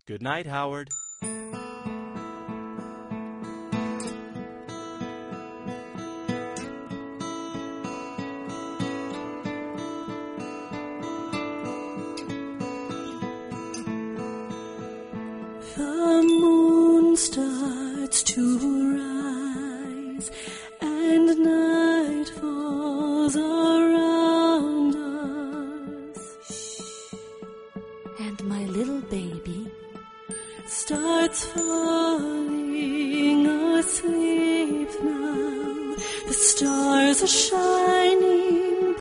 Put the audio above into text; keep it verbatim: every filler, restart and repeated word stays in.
Good night, Howard. The moon starts to rise, and night falls around us. And my little baby starts falling asleep now. The stars are shining